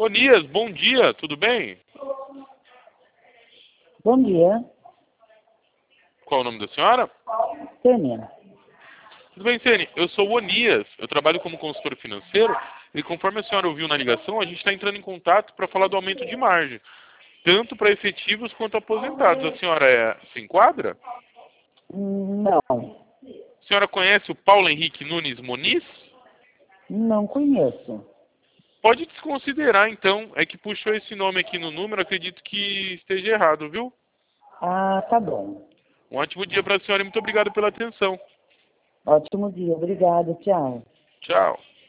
Onias, bom dia, tudo bem? Bom dia, Qual o nome da senhora? Tânia. Tudo bem, Sene? Eu sou o Onias, eu trabalho como consultor financeiro e conforme a senhora ouviu na ligação, a gente está entrando em contato para falar do aumento de margem, tanto para efetivos quanto aposentados. A senhora se enquadra? Não, A senhora conhece o Paulo Henrique Nunes Moniz? não conheço. Pode desconsiderar, então, é que puxou esse nome aqui no número, acredito que esteja errado, viu? Ah, tá bom. Um ótimo dia para a senhora e muito obrigado pela atenção. Ótimo dia, obrigada, tchau. Tchau.